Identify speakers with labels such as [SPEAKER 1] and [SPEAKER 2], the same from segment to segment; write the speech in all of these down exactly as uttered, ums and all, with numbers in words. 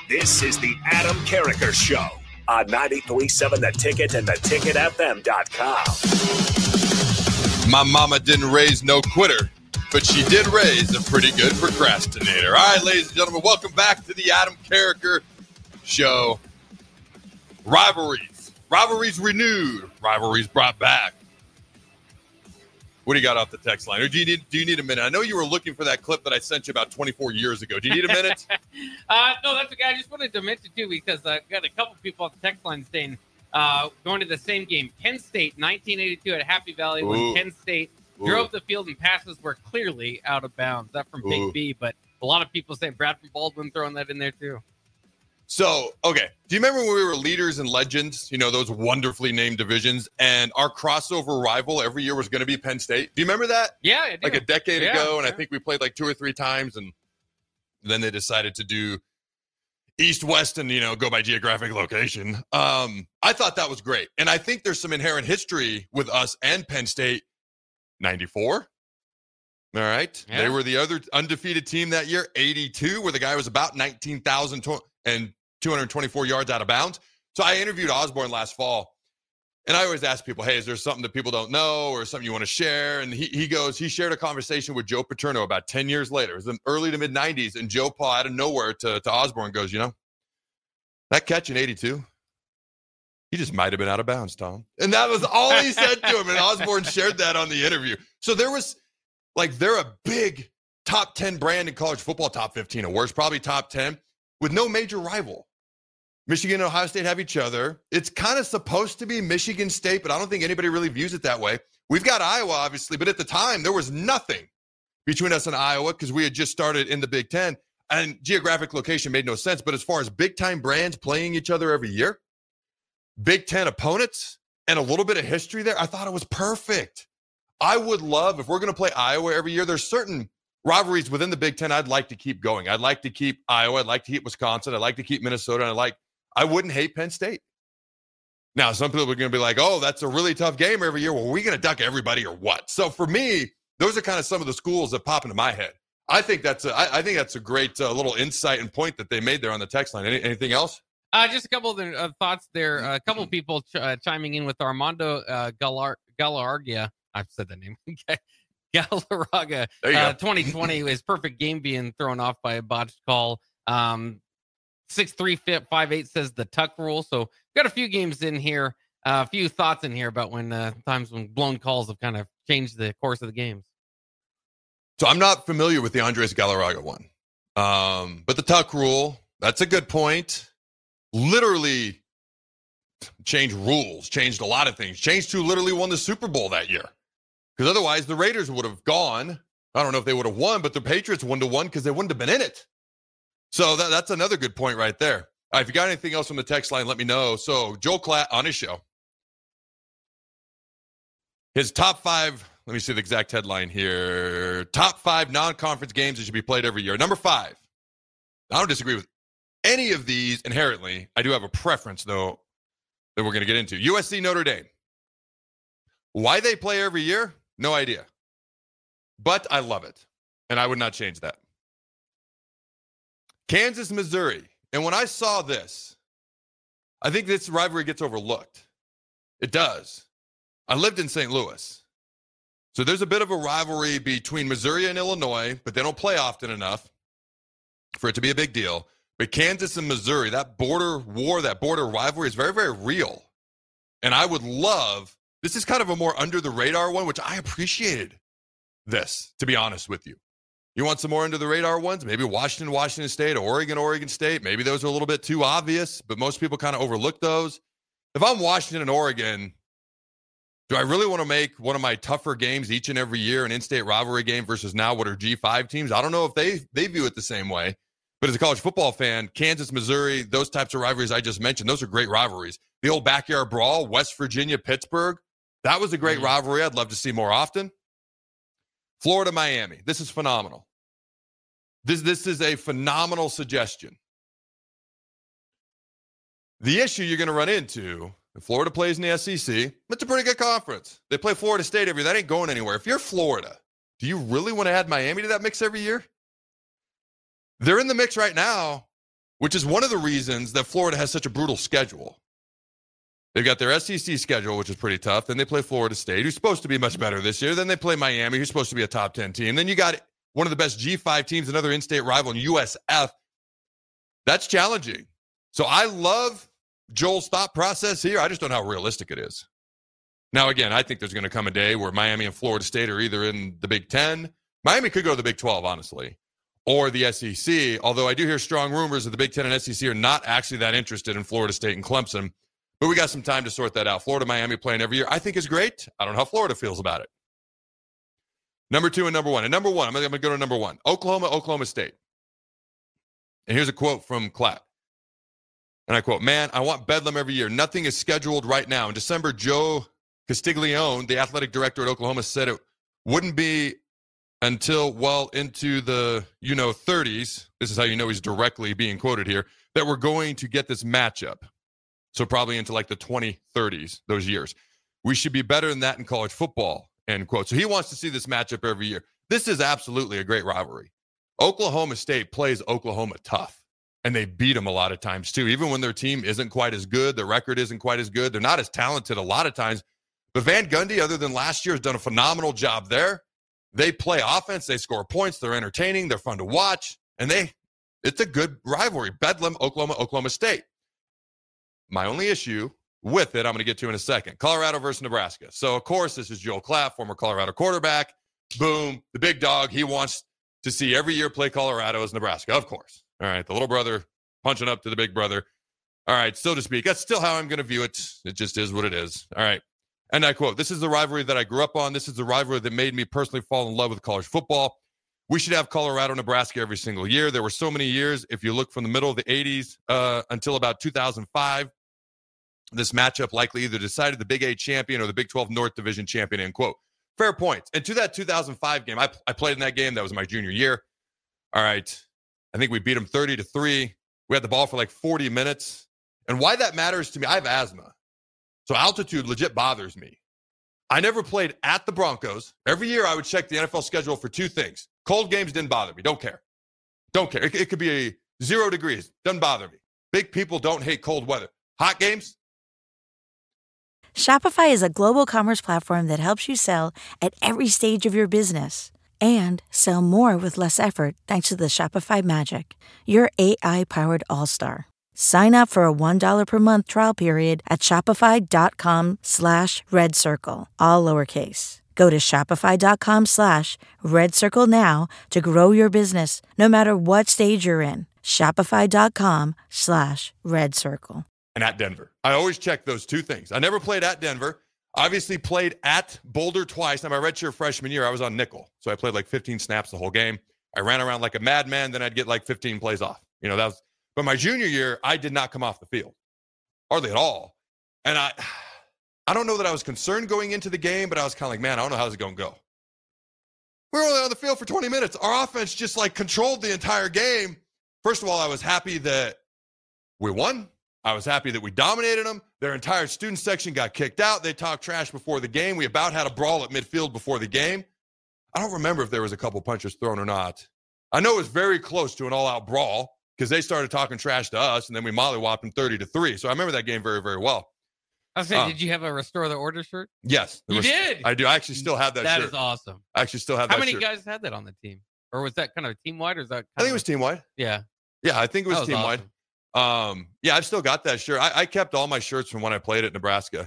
[SPEAKER 1] This is the Adam Carricker Show on ninety-three point seven The Ticket and the ticket f m dot com.
[SPEAKER 2] My mama didn't raise no quitter, but she did raise a pretty good procrastinator. All right, ladies and gentlemen, welcome back to the Adam Carricker Show. Rivalries. Rivalries renewed. Rivalries brought back. What do you got off the text line? Or do you need do you need a minute? I know you were looking for that clip that I sent you about twenty-four years ago. Do you need a minute?
[SPEAKER 3] uh, no, that's okay. I just wanted to mention, too, because I uh, got a couple people on the text line saying, uh, going to the same game. Penn State, nineteen eighty-two at Happy Valley,
[SPEAKER 2] Ooh.
[SPEAKER 3] when Penn State
[SPEAKER 2] Ooh.
[SPEAKER 3] drove the field and passes were clearly out of bounds. That from Big
[SPEAKER 2] Ooh.
[SPEAKER 3] B, but a lot of people say Bradford Baldwin throwing that in there, too.
[SPEAKER 2] So, okay. Do you remember when we were leaders and legends, you know, those wonderfully named divisions, and our crossover rival every year was going to be Penn State? Do you remember that?
[SPEAKER 3] Yeah, I do.
[SPEAKER 2] Like a decade
[SPEAKER 3] yeah,
[SPEAKER 2] ago, and
[SPEAKER 3] yeah.
[SPEAKER 2] I think we played like two or three times, and then they decided to do East-West and, you know, go by geographic location. Um, I thought that was great, and I think there's some inherent history with us and Penn State. ninety-four. All right.
[SPEAKER 3] Yeah.
[SPEAKER 2] They were the other undefeated team that year. eighty-two, where the guy was about nineteen thousand and two hundred twenty-four yards out of bounds. So I interviewed Osborne last fall, and I always ask people, hey, is there something that people don't know or something you want to share? And he he goes, he shared a conversation with Joe Paterno about ten years later. It was in early to mid-nineties, and Joe Paul out of nowhere to, to Osborne goes, you know, that catch in eighty-two, he just might have been out of bounds, Tom. And that was all he said to him, and Osborne shared that on the interview. So there was, like, they're a big top ten brand in college football, top fifteen or worse, probably top ten, with no major rival. Michigan and Ohio State have each other. It's kind of supposed to be Michigan State, but I don't think anybody really views it that way. We've got Iowa, obviously, but at the time, there was nothing between us and Iowa because we had just started in the Big Ten, and geographic location made no sense. But as far as big-time brands playing each other every year, Big Ten opponents, and a little bit of history there, I thought it was perfect. I would love, if we're going to play Iowa every year, there's certain rivalries within the Big Ten I'd like to keep going. I'd like to keep Iowa. I'd like to keep Wisconsin. I'd like to keep Minnesota. And I like, I wouldn't hate Penn State. Now, some people are going to be like, oh, that's a really tough game every year. Well, are we going to duck everybody or what? So for me, those are kind of some of the schools that pop into my head. I think that's a, I, I think that's a great uh, little insight and point that they made there on the text line. Any, anything else?
[SPEAKER 3] Uh, just a couple of uh, thoughts there. Uh, a couple of people ch- uh, chiming in with Armando uh, Galar- Galarraga. I've said the name. Galarraga.
[SPEAKER 2] There you
[SPEAKER 3] uh,
[SPEAKER 2] go.
[SPEAKER 3] twenty twenty is perfect game being thrown off by a botched call. Um, six three five eight says the tuck rule. So got a few games in here, uh, a few thoughts in here about when uh, times when blown calls have kind of changed the course of the games.
[SPEAKER 2] So I'm not familiar with the Andres Galarraga one. Um, but the tuck rule, that's a good point. Literally changed rules, changed a lot of things. Changed who literally won the Super Bowl that year. Because otherwise the Raiders would have gone. I don't know if they would have won, but the Patriots one to one because they wouldn't have been in it. So that, that's another good point right there. All right, if you got anything else from the text line, let me know. So Joel Klatt on his show, his top five, let me see the exact headline here. Top five non-conference games that should be played every year. Number five. I don't disagree with any of these inherently. I do have a preference, though, that we're going to get into. U S C Notre Dame. Why they play every year? No idea. But I love it. And I would not change that. Kansas, Missouri. And when I saw this, I think this rivalry gets overlooked. It does. I lived in Saint Louis. So there's a bit of a rivalry between Missouri and Illinois, but they don't play often enough for it to be a big deal. But Kansas and Missouri, that border war, that border rivalry is very, very real. And I would love, this is kind of a more under the radar one, which I appreciated this, to be honest with you. You want some more under the radar ones? Maybe Washington, Washington State, Oregon, Oregon State. Maybe those are a little bit too obvious, but most people kind of overlook those. If I'm Washington and Oregon, do I really want to make one of my tougher games each and every year an in-state rivalry game versus now what are G five teams? I don't know if they they view it the same way. But as a college football fan, Kansas, Missouri, those types of rivalries I just mentioned, those are great rivalries. The old backyard brawl, West Virginia, Pittsburgh, that was a great mm-hmm. rivalry I'd love to see more often. Florida, Miami, this is phenomenal. This, this is a phenomenal suggestion. The issue you're going to run into, if Florida plays in the S E C, it's a pretty good conference. They play Florida State every year. That ain't going anywhere. If you're Florida, do you really want to add Miami to that mix every year? They're in the mix right now which is one of the reasons that Florida has such a brutal schedule. They've got their S E C schedule, which is pretty tough. Then they play Florida State, who's supposed to be much better this year. Then they play Miami, who's supposed to be a top ten team. Then you got one of the best G five teams, another in-state rival in U S F. That's challenging. So I love Joel's thought process here. I just don't know how realistic it is. Now, again, I think there's going to come a day where Miami and Florida State are either in the Big Ten. Miami could go to the Big twelve, honestly, or the S E C, although I do hear strong rumors that the Big Ten and S E C are not actually that interested in Florida State and Clemson. But we got some time to sort that out. Florida, Miami playing every year, I think is great. I don't know how Florida feels about it. Number two and number one. And number one, I'm going to go to number one. Oklahoma, Oklahoma State. And here's a quote from Clapp. And I quote, "Man, I want Bedlam every year. Nothing is scheduled right now." In December, Joe Castiglione, the athletic director at Oklahoma, said it wouldn't be until well into the, you know, thirties. This is how you know he's directly being quoted here, that we're going to get this matchup. So probably into like the twenty thirties, those years. We should be better than that in college football, end quote. So he wants to see this matchup every year. This is absolutely a great rivalry. Oklahoma State plays Oklahoma tough, and they beat them a lot of times too. Even when their team isn't quite as good, their record isn't quite as good, they're not as talented a lot of times. But Van Gundy, other than last year, has done a phenomenal job there. They play offense, they score points, they're entertaining, they're fun to watch, and they it's a good rivalry. Bedlam, Oklahoma, Oklahoma State. My only issue with it, I'm going to get to in a second. Colorado versus Nebraska. So, of course, this is Joel Klatt, former Colorado quarterback. Boom, the big dog. He wants to see every year play Colorado as Nebraska, of course. All right, the little brother punching up to the big brother. All right, so to speak. That's still how I'm going to view it. It just is what it is. All right. And I quote, "This is the rivalry that I grew up on. This is the rivalry that made me personally fall in love with college football. We should have Colorado, Nebraska every single year. There were so many years, if you look from the middle of the eighties uh, until about two thousand five, this matchup likely either decided the Big Eight champion or the Big twelve North Division champion," end quote. Fair point. And to that two thousand five game, I, I played in that game. That was my junior year. All right. I think we beat them thirty to three. We had the ball for like forty minutes. And why that matters to me, I have asthma. So altitude legit bothers me. I never played at the Broncos. Every year I would check the N F L schedule for two things. Cold games didn't bother me. Don't care. Don't care. It, it could be a zero degrees. Doesn't bother me. Big people don't hate cold weather. Hot games?
[SPEAKER 4] Shopify is a global commerce platform that helps you sell at every stage of your business and sell more with less effort thanks to the Shopify magic, your A I-powered all-star. Sign up for a one dollar per month trial period at shopify.com slash red circle, all lowercase. Go to shopify.com slash red circle now to grow your business no matter what stage you're in. Shopify.com slash red circle.
[SPEAKER 2] And at Denver. I always check those two things. I never played at Denver. Obviously played at Boulder twice. Now, my redshirt freshman year, I was on nickel. So I played like fifteen snaps the whole game. I ran around like a madman. Then I'd get like fifteen plays off. You know, that was, but my junior year, I did not come off the field. Hardly at all. And I, I don't know that I was concerned going into the game, but I was kind of like, man, I don't know how's it going to go. We were only on the field for twenty minutes. Our offense just like controlled the entire game. First of all, I was happy that we won. I was happy that we dominated them. Their entire student section got kicked out. They talked trash before the game. We about had a brawl at midfield before the game. I don't remember if there was a couple punches thrown or not. I know it was very close to an all-out brawl because they started talking trash to us, and then we mollywhopped them thirty to three. So I remember that game very, very well.
[SPEAKER 3] I was saying,
[SPEAKER 2] Um,
[SPEAKER 3] did you have a Restore the Order shirt?
[SPEAKER 2] Yes.
[SPEAKER 3] You
[SPEAKER 2] rest-
[SPEAKER 3] did?
[SPEAKER 2] I do. I actually still have that,
[SPEAKER 3] That
[SPEAKER 2] shirt.
[SPEAKER 3] is awesome.
[SPEAKER 2] I actually still have
[SPEAKER 3] How
[SPEAKER 2] that
[SPEAKER 3] many
[SPEAKER 2] shirt.
[SPEAKER 3] guys had that on the team? Or was that kind of team-wide? Or is that kind
[SPEAKER 2] I think
[SPEAKER 3] of
[SPEAKER 2] it was team-wide.
[SPEAKER 3] Yeah.
[SPEAKER 2] Yeah, I think it was,
[SPEAKER 3] That was
[SPEAKER 2] team-wide.
[SPEAKER 3] awesome.
[SPEAKER 2] Um, yeah, I've still got that shirt. I, I kept all my shirts from when I played at Nebraska.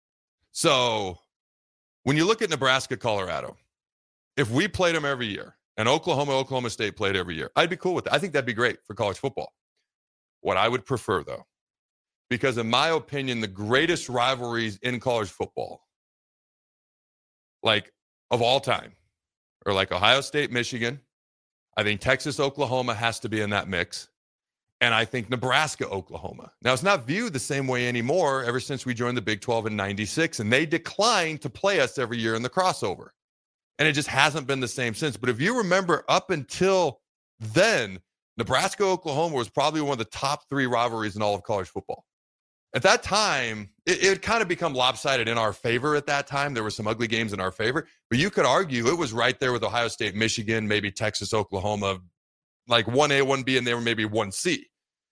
[SPEAKER 2] So when you look at Nebraska, Colorado, if we played them every year and Oklahoma, Oklahoma State played every year, I'd be cool with that. I think that'd be great for college football. What I would prefer, though, because in my opinion, the greatest rivalries in college football, like of all time, are like Ohio State, Michigan. I think Texas, Oklahoma has to be in that mix. And I think Nebraska, Oklahoma. Now, it's not viewed the same way anymore ever since we joined the Big twelve in ninety-six, and they declined to play us every year in the crossover. And it just hasn't been the same since. But if you remember, up until then, Nebraska, Oklahoma was probably one of the top three rivalries in all of college football. At that time, it, it had kind of become lopsided in our favor at that time. There were some ugly games in our favor. But you could argue it was right there with Ohio State, Michigan, maybe Texas, Oklahoma, like one A, one B, and they were maybe one C.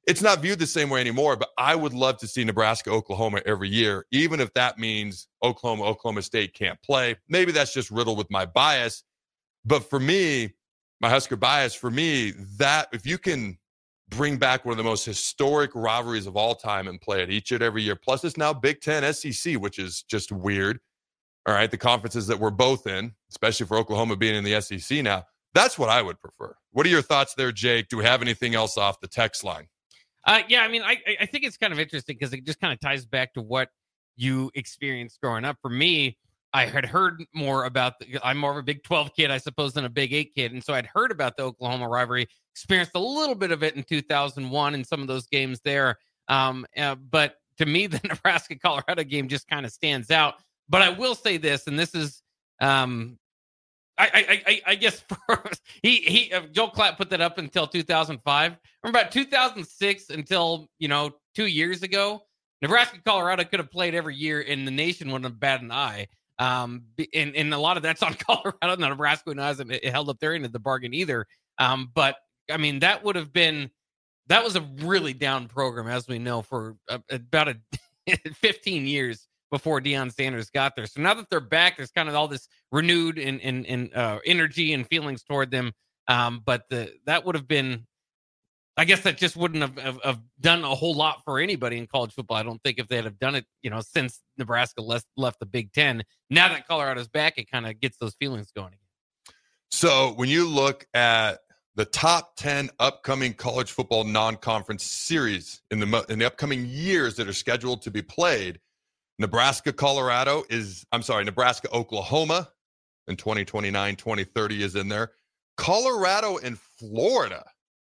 [SPEAKER 2] it's not viewed the same way anymore, but I would love to see Nebraska, Oklahoma every year, even if that means Oklahoma, Oklahoma State can't play. Maybe that's just riddled with my bias. But for me, my Husker bias, for me, that if you can bring back one of the most historic rivalries of all time and play it each and every year, plus it's now Big Ten, S E C, which is just weird. All right, the conferences that we're both in, especially for Oklahoma being in the S E C now, that's what I would prefer. What are your thoughts there, Jake? Do we have anything else off the text line?
[SPEAKER 3] Uh, yeah, I mean, I, I think it's kind of interesting because it just kind of ties back to what you experienced growing up. For me, I had heard more about, the, I'm more of a Big twelve kid, I suppose, than a Big eight kid. And so I'd heard about the Oklahoma rivalry, experienced a little bit of it in two thousand one in some of those games there. Um, uh, but to me, the Nebraska-Colorado game just kind of stands out. But I will say this, and this is, um, I, I, I, I guess for, he he uh, Joel Klatt put that up until two thousand five. Remember about two thousand six until you know two years ago, Nebraska Colorado could have played every year, and the nation wouldn't have batted an eye. Um, and and a lot of that's on Colorado. Nebraska hasn't it held up their end of the bargain either. Um, but I mean that would have been that was a really down program, as we know, for uh, about a fifteen years. Before Deion Sanders got there. So now that they're back, there's kind of all this renewed and and, and uh, energy and feelings toward them. Um, but the that would have been, I guess that just wouldn't have, have, have done a whole lot for anybody in college football. I don't think if they'd have done it, you know, since Nebraska left, left the Big Ten. Now that Colorado's back, it kind of gets those feelings going again.
[SPEAKER 2] So when you look at the top ten upcoming college football non-conference series in the in the upcoming years that are scheduled to be played, Nebraska, Colorado is, I'm sorry, Nebraska, Oklahoma in twenty twenty-nine, twenty thirty is in there. Colorado and Florida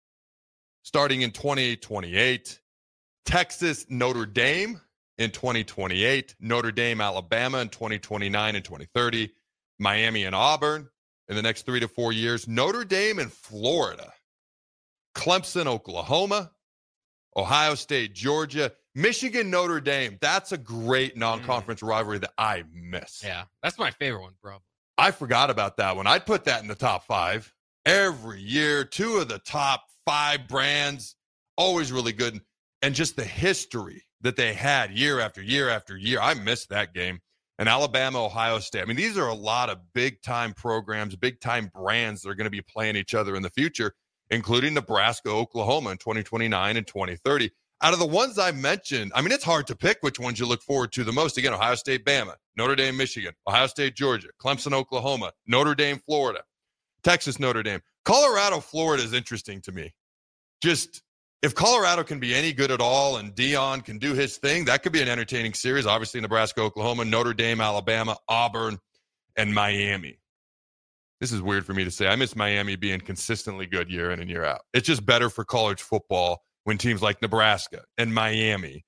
[SPEAKER 2] starting in twenty twenty-eight. Texas, Notre Dame in twenty twenty-eight. Notre Dame, Alabama in twenty twenty-nine and twenty thirty. Miami and Auburn in the next three to four years. Notre Dame and Florida. Clemson, Oklahoma. Ohio State, Georgia. Michigan, Notre Dame. That's a great non-conference mm. rivalry that I miss.
[SPEAKER 3] Yeah, that's my favorite one, bro.
[SPEAKER 2] I forgot about that one. I'd put that in the top five. Every year, two of the top five brands, always really good. And just the history that they had year after year after year. I missed that game. And Alabama, Ohio State. I mean, these are a lot of big-time programs, big-time brands that are going to be playing each other in the future, including Nebraska, Oklahoma in twenty twenty-nine and twenty thirty. Out of the ones I mentioned, I mean, it's hard to pick which ones you look forward to the most. Again, Ohio State, Bama, Notre Dame, Michigan, Ohio State, Georgia, Clemson, Oklahoma, Notre Dame, Florida, Texas, Notre Dame. Colorado, Florida is interesting to me. Just if Colorado can be any good at all and Deion can do his thing, that could be an entertaining series. Obviously, Nebraska, Oklahoma, Notre Dame, Alabama, Auburn, and Miami. This is weird for me to say. I miss Miami being consistently good year in and year out. It's just better for college football when teams like Nebraska and Miami,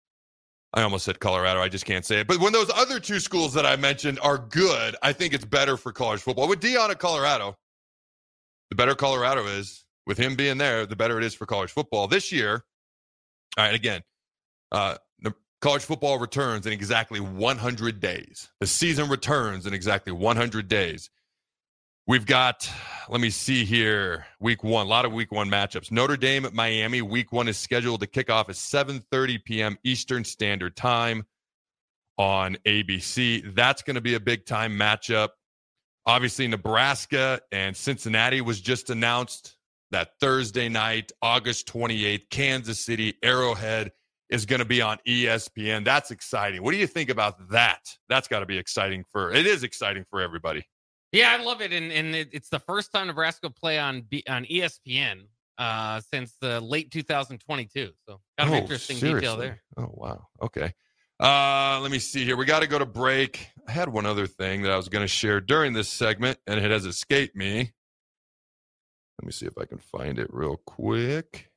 [SPEAKER 2] I almost said Colorado, I just can't say it. But when those other two schools that I mentioned are good, I think it's better for college football. With Deion at Colorado, the better Colorado is, with him being there, the better it is for college football. This year, all right, again, uh, the college football returns in exactly one hundred days. The season returns in exactly one hundred days. We've got, let me see here, week one, a lot of week one matchups. Notre Dame at Miami, week one is scheduled to kick off at seven thirty p.m. Eastern Standard Time on A B C. That's going to be a big-time matchup. Obviously, Nebraska and Cincinnati was just announced that Thursday night, August twenty-eighth, Kansas City, Arrowhead is going to be on E S P N. That's exciting. What do you think about that? That's got to be exciting for, it is exciting for everybody.
[SPEAKER 3] Yeah, I love it, and and it, it's the first time Nebraska will play on B, on E S P N uh, since the late two thousand twenty-two. So kind of
[SPEAKER 2] oh,
[SPEAKER 3] interesting
[SPEAKER 2] seriously?
[SPEAKER 3] detail there.
[SPEAKER 2] Oh wow, okay. Uh, let me see here. We got to go to break. I had one other thing that I was going to share during this segment, and it has escaped me. Let me see if I can find it real quick.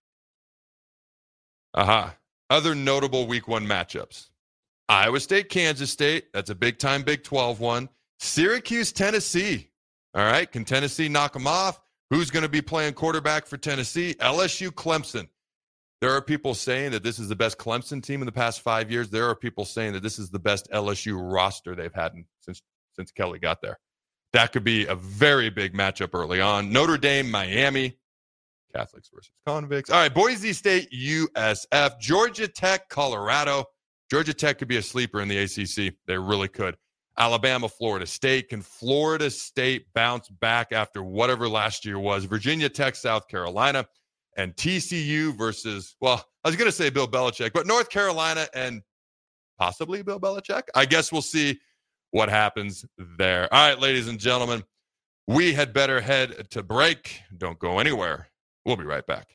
[SPEAKER 2] Aha! Other notable Week One matchups: Iowa State, Kansas State. That's a big time Big twelve one. Syracuse, Tennessee. All right. Can Tennessee knock them off? Who's going to be playing quarterback for Tennessee? L S U, Clemson. There are people saying that this is the best Clemson team in the past five years. There are people saying that this is the best L S U roster they've had in, since, since Kelly got there. That could be a very big matchup early on. Notre Dame, Miami. Catholics versus convicts. All right, Boise State, U S F, Georgia Tech, Colorado. Georgia Tech could be a sleeper in the A C C. They really could. Alabama, Florida State. Can Florida State bounce back after whatever last year was? Virginia Tech, South Carolina, and T C U versus, well, I was going to say Bill Belichick, but North Carolina and possibly Bill Belichick. I guess we'll see what happens there. All right, ladies and gentlemen, we had better head to break. Don't go anywhere. We'll be right back.